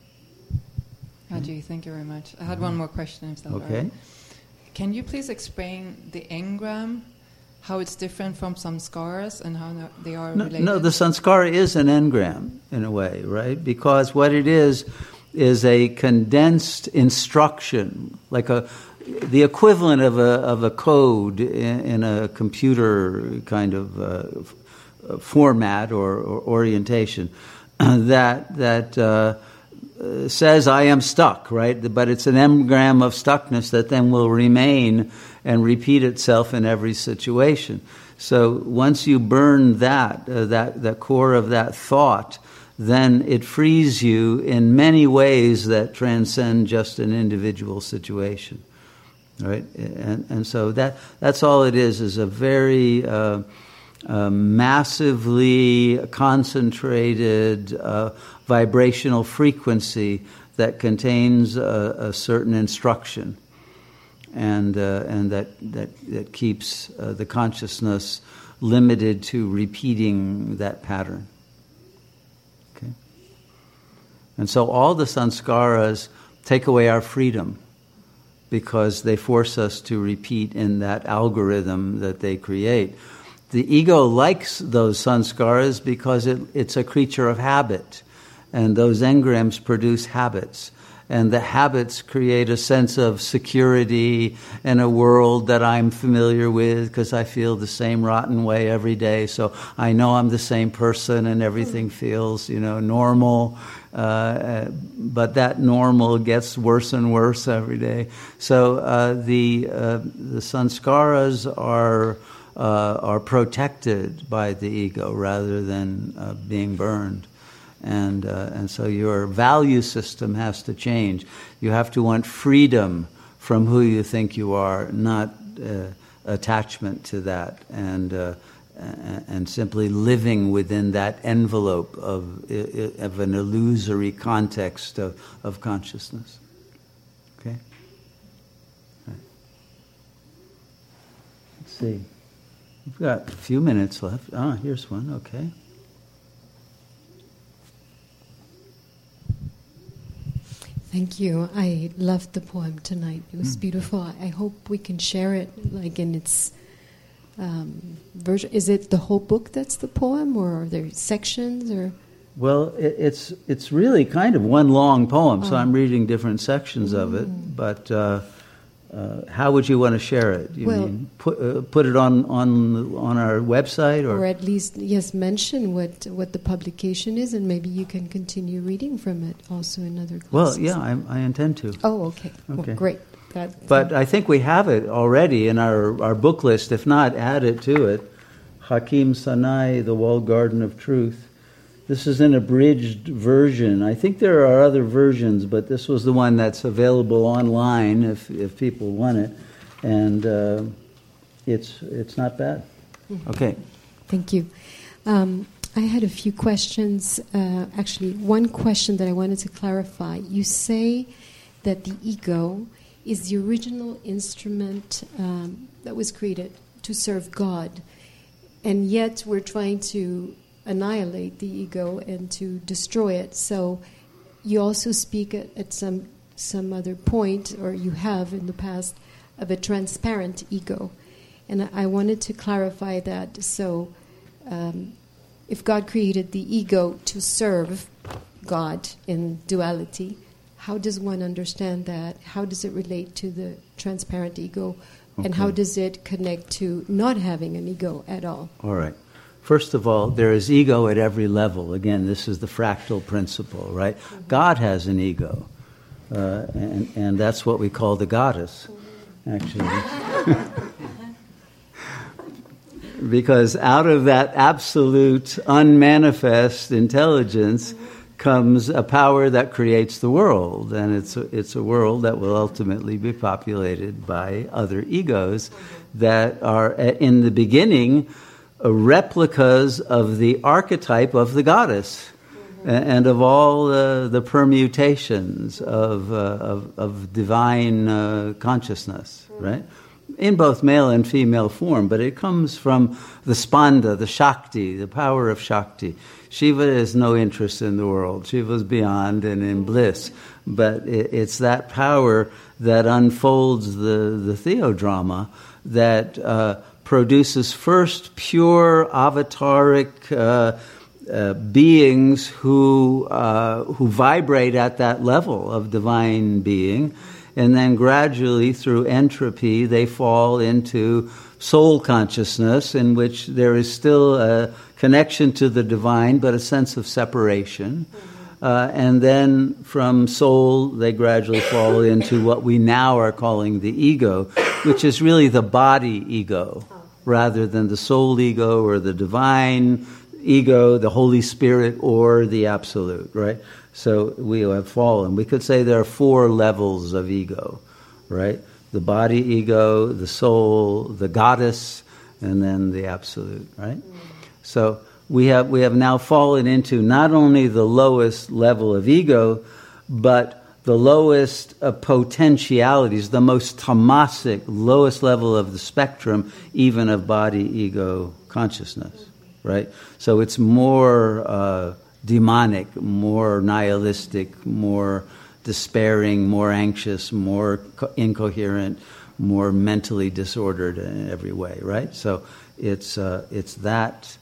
Ajay, thank you very much. I had one more question, if that's okay. Right. Can you please explain the engram, how it's different from samskaras and how they are related? No, the sanskara is an engram in a way, right? Because what it is a condensed instruction, like the equivalent of a code in a computer kind of format or orientation that says I am stuck, right? But it's an engram of stuckness that then will remain and repeat itself in every situation. So once you burn that core of that thought, then it frees you in many ways that transcend just an individual situation, right? And so that's all it is a very massively concentrated vibrational frequency that contains a certain instruction, and that keeps the consciousness limited to repeating that pattern. Okay, and so all the sanskaras take away our freedom because they force us to repeat in that algorithm that they create. The ego likes those sanskaras because it's a creature of habit. And those engrams produce habits. And the habits create a sense of security and a world that I'm familiar with because I feel the same rotten way every day. So I know I'm the same person and everything feels, normal. But that normal gets worse and worse every day. So the sanskaras are protected by the ego rather than being burned. And so your value system has to change. You have to want freedom from who you think you are, not attachment to that, and simply living within that envelope of an illusory context of consciousness. Okay? Right. Let's see. We've got a few minutes left. Here's one. Okay. Thank you. I loved the poem tonight. It was beautiful. I hope we can share it, like in its version. Is it the whole book that's the poem, or are there sections? Or Well, it's really kind of one long poem, so I'm reading different sections of it. But how would you want to share it? You mean put it on our website, or at least mention what the publication is, and maybe you can continue reading from it also in other classes. Well, yeah, I intend to. Oh, okay. Well, great. But I think we have it already in our book list. If not, add it to it. Hakim Sanai, The Walled Garden of Truth. This is an abridged version. I think there are other versions, but this was the one that's available online if people want it. And it's not bad. Okay. Thank you. I had a few questions. Actually, one question that I wanted to clarify. You say that the ego is the original instrument that was created to serve God, and yet we're trying to annihilate the ego and to destroy it. So you also speak at some other point, or you have in the past, of a transparent ego. And I wanted to clarify that. So if God created the ego to serve God in duality, how does one understand that? How does it relate to the transparent ego? Okay. And how does it connect to not having an ego at all? All right. First of all, there is ego at every level. Again, this is the fractal principle, right? Mm-hmm. God has an ego, and that's what we call the goddess, actually. Because out of that absolute, unmanifest intelligence comes a power that creates the world, and it's a world that will ultimately be populated by other egos that are, in the beginning, replicas of the archetype of the goddess, and of all the permutations of divine consciousness, right? In both male and female form, but it comes from the Spanda, the Shakti, the power of Shakti. Shiva has no interest in the world. Shiva's beyond and in bliss. But it's that power that unfolds the theodrama that produces first pure avataric beings who vibrate at that level of divine being, and then gradually through entropy they fall into soul consciousness, in which there is still a connection to the divine but a sense of separation. And then from soul they gradually fall into what we now are calling the ego, which is really the body ego rather than the soul ego or the divine ego, the Holy Spirit, or the Absolute, right? So we have fallen. We could say there are 4 levels of ego, right? The body ego, the soul, the goddess, and then the Absolute, right? So we have now fallen into not only the lowest level of ego, but the lowest potentialities, the most tamasic, lowest level of the spectrum, even of body-ego consciousness, right? So it's more demonic, more nihilistic, more despairing, more anxious, more incoherent, more mentally disordered in every way, right? So it's that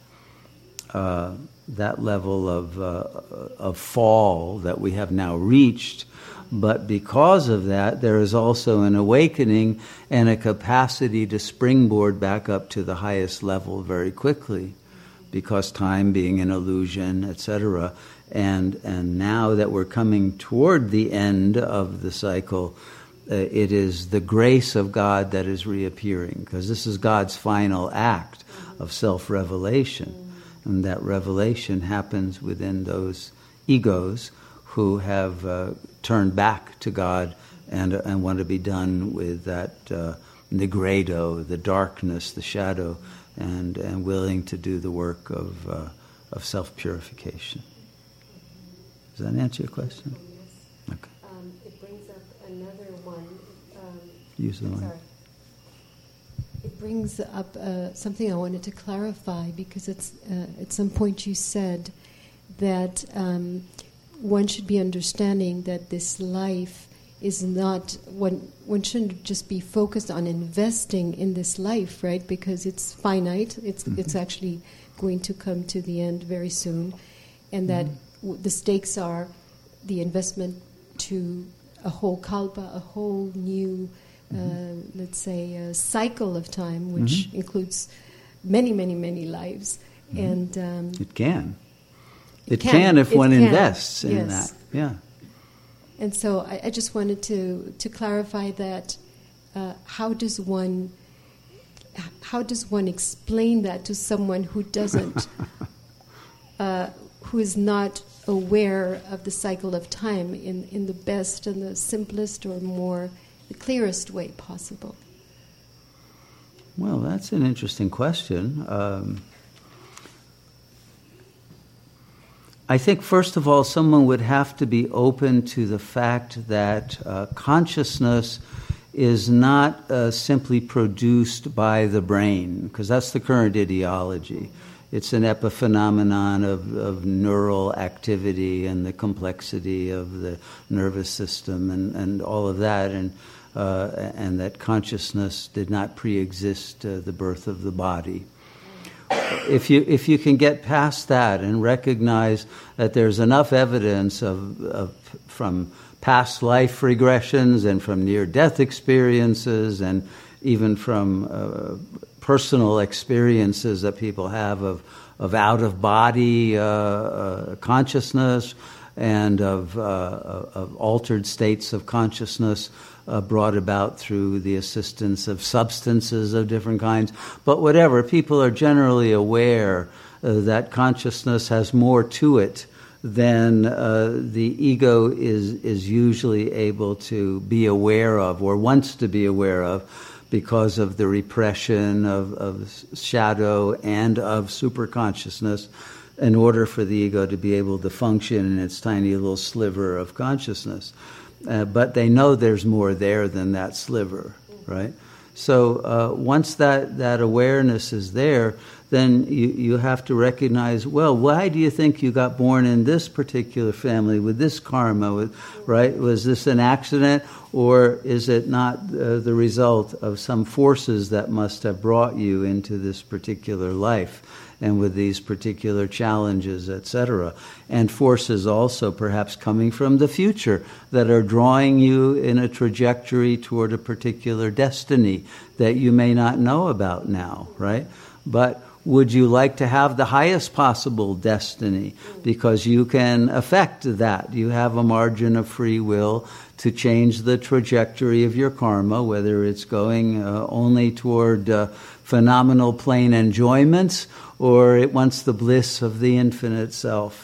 level of fall that we have now reached. But because of that, there is also an awakening and a capacity to springboard back up to the highest level very quickly, because time being an illusion, etc. And now that we're coming toward the end of the cycle, it is the grace of God that is reappearing, because this is God's final act of self-revelation. And that revelation happens within those egos who have turned back to God and want to be done with that nigredo, the darkness, the shadow, and willing to do the work of self-purification. Does that answer your question? Okay. It brings up another one. Use the one. Sorry. It brings up something I wanted to clarify, because it's at some point you said that one should be understanding that this life is not, one shouldn't just be focused on investing in this life, right? Because it's finite. It's actually going to come to the end very soon, and that the stakes are the investment to a whole kalpa, a whole new, let's say, cycle of time, which includes many, many, many lives. And it can. It can if one invests in that. Yeah. And so I just wanted to clarify that. How does one explain that to someone who doesn't, who is not aware of the cycle of time in the best and the simplest or the clearest way possible? Well, that's an interesting question. I think, first of all, someone would have to be open to the fact that consciousness is not simply produced by the brain, because that's the current ideology. It's an epiphenomenon of neural activity and the complexity of the nervous system and all of that, and that consciousness did not pre-exist the birth of the body. If you can get past that and recognize that there's enough evidence from past life regressions and from near-death experiences and even from personal experiences that people have of out-of-body consciousness and of altered states of consciousness brought about through the assistance of substances of different kinds. But whatever, people are generally aware that consciousness has more to it than the ego is usually able to be aware of or wants to be aware of, because of the repression of shadow and of superconsciousness, in order for the ego to be able to function in its tiny little sliver of consciousness. But they know there's more there than that sliver, right? So once that awareness is there, then you have to recognize, well, why do you think you got born in this particular family with this karma, right? Was this an accident, or is it not the result of some forces that must have brought you into this particular life and with these particular challenges, etc.? And forces also perhaps coming from the future that are drawing you in a trajectory toward a particular destiny that you may not know about now, right? But would you like to have the highest possible destiny? Because you can affect that. You have a margin of free will to change the trajectory of your karma, whether it's going only toward phenomenal plain enjoyments, or it wants the bliss of the infinite self,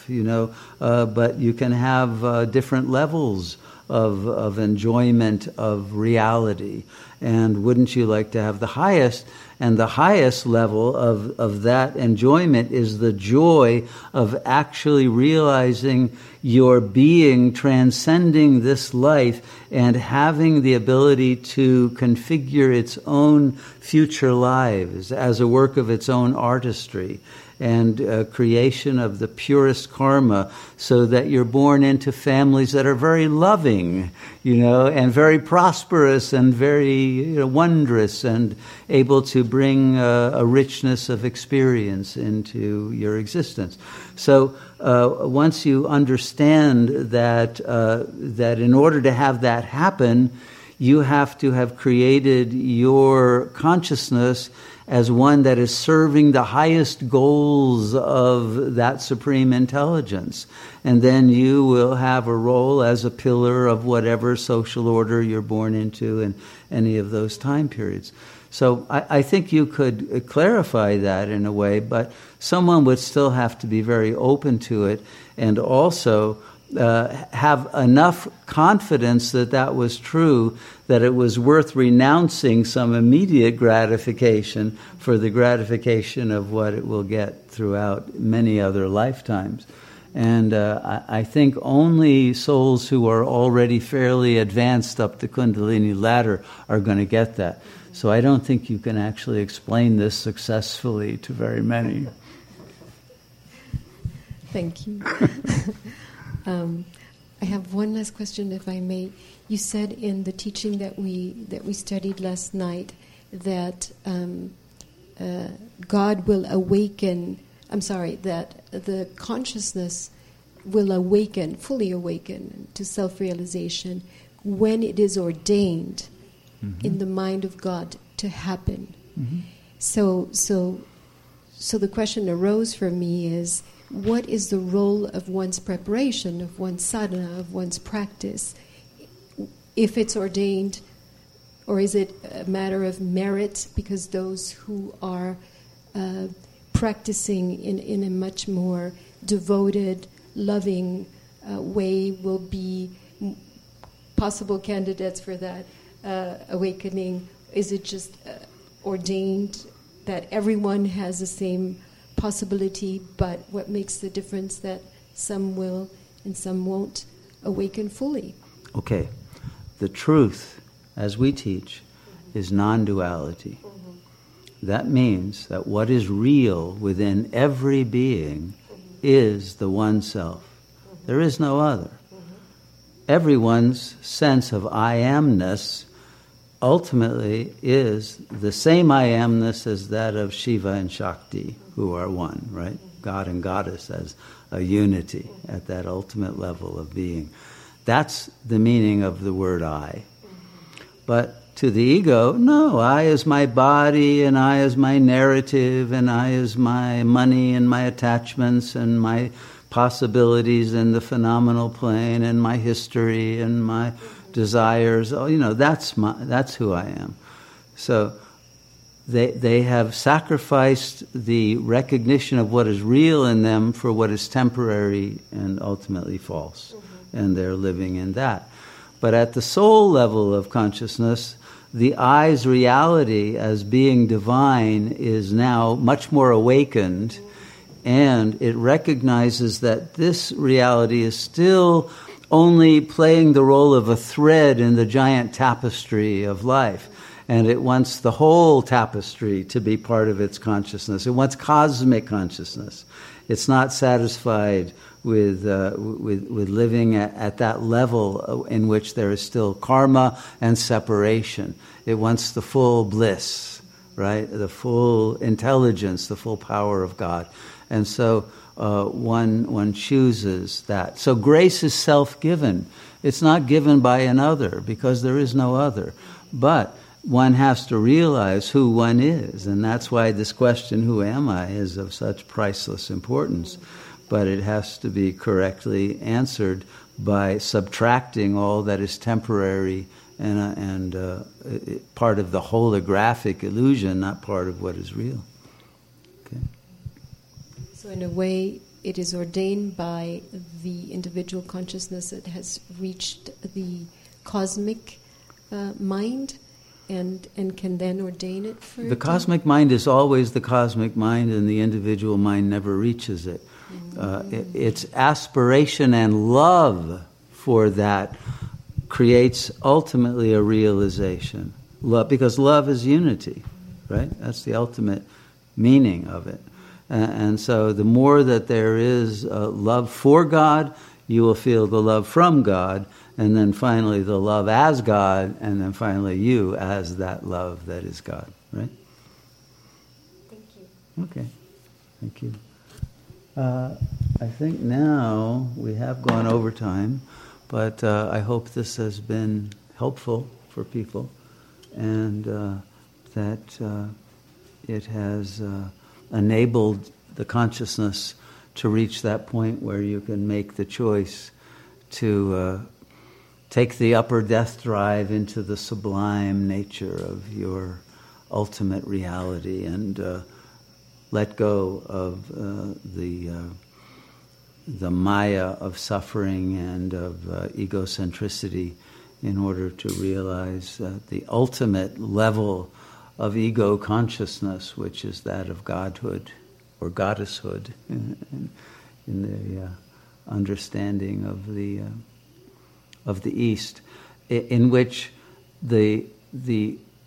but you can have different levels of enjoyment of reality. And wouldn't you like to have the highest? And the highest level of that enjoyment is the joy of actually realizing your being transcending this life and having the ability to configure its own future lives as a work of its own artistry and creation of the purest karma, so that you're born into families that are very loving, and very prosperous and very wondrous and able to bring a richness of experience into your existence. So once you understand that in order to have that happen, you have to have created your consciousness as one that is serving the highest goals of that supreme intelligence. And then you will have a role as a pillar of whatever social order you're born into in any of those time periods. So I think you could clarify that in a way, but someone would still have to be very open to it and also have enough confidence that was true, that it was worth renouncing some immediate gratification for the gratification of what it will get throughout many other lifetimes. And I think only souls who are already fairly advanced up the Kundalini ladder are going to get that. So I don't think you can actually explain this successfully to very many. Thank you. I have one last question, if I may. You said in the teaching that we studied last night that God will awaken. I'm sorry, that the consciousness will awaken, fully awaken to self-realization when it is ordained in the mind of God to happen. So the question arose for me is, what is the role of one's preparation, of one's sadhana, of one's practice, if it's ordained, or is it a matter of merit because those who are practicing in a much more devoted, loving way will be possible candidates for that awakening? Is it just ordained that everyone has the same possibility, but what makes the difference that some will and some won't awaken fully? Okay. The truth, as we teach, is non-duality. That means that what is real within every being is the one self. There is no other. Everyone's sense of I amness ultimately is the same I amness as that of Shiva and Shakti, who are one, right? God and Goddess as a unity at that ultimate level of being. That's the meaning of the word I. But to the ego, no, I is my body, and I is my narrative, and I is my money and my attachments and my possibilities in the phenomenal plane and my history and my desires. Oh, that's who I am. So they have sacrificed the recognition of what is real in them for what is temporary and ultimately false. And they're living in that. But at the soul level of consciousness, the I's reality as being divine is now much more awakened, and it recognizes that this reality is still only playing the role of a thread in the giant tapestry of life. And it wants the whole tapestry to be part of its consciousness. It wants cosmic consciousness. It's not satisfied with living at that level in which there is still karma and separation. It wants the full bliss, right? The full intelligence, the full power of God. And so one chooses that. So grace is self-given. It's not given by another because there is no other. But one has to realize who one is, and that's why this question, who am I, is of such priceless importance. But it has to be correctly answered by subtracting all that is temporary and part of the holographic illusion, not part of what is real. Okay. So in a way, it is ordained by the individual consciousness that has reached the cosmic mind and can then ordain it for the cosmic mind is always the cosmic mind, and the individual mind never reaches it. Its aspiration and love for that creates ultimately a realization. Love, because love is unity, right? That's the ultimate meaning of it. And so the more that there is love for God, you will feel the love from God, and then finally the love as God, and then finally you as that love that is God, right? Thank you. Okay, thank you. I think now we have gone over time, but I hope this has been helpful for people, and that it has enabled the consciousness to reach that point where you can make the choice to take the upper death drive into the sublime nature of your ultimate reality and let go of the maya of suffering and of egocentricity in order to realize the ultimate level of ego consciousness, which is that of godhood or goddesshood in the understanding of the East, in which the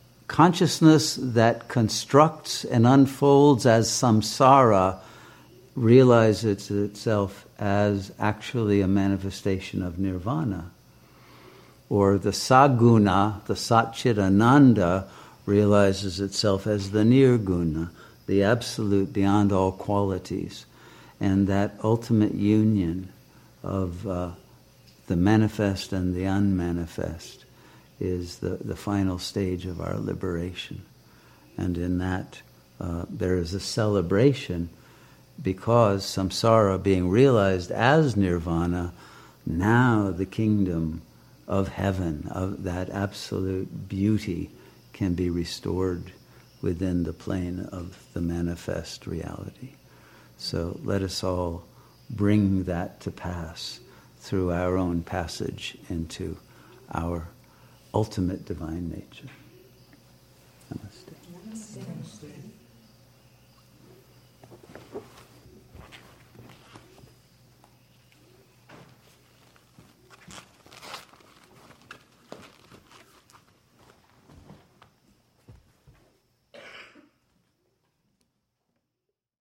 consciousness that constructs and unfolds as samsara realizes itself as actually a manifestation of nirvana. Or the saguna, the Satchitananda, realizes itself as the nirguna, the absolute beyond all qualities. And that ultimate union of the manifest and the unmanifest is the final stage of our liberation. And in that, there is a celebration, because samsara being realized as nirvana, now the kingdom of heaven, of that absolute beauty, can be restored within the plane of the manifest reality. So let us all bring that to pass through our own passage into our ultimate divine nature. Namaste. Namaste.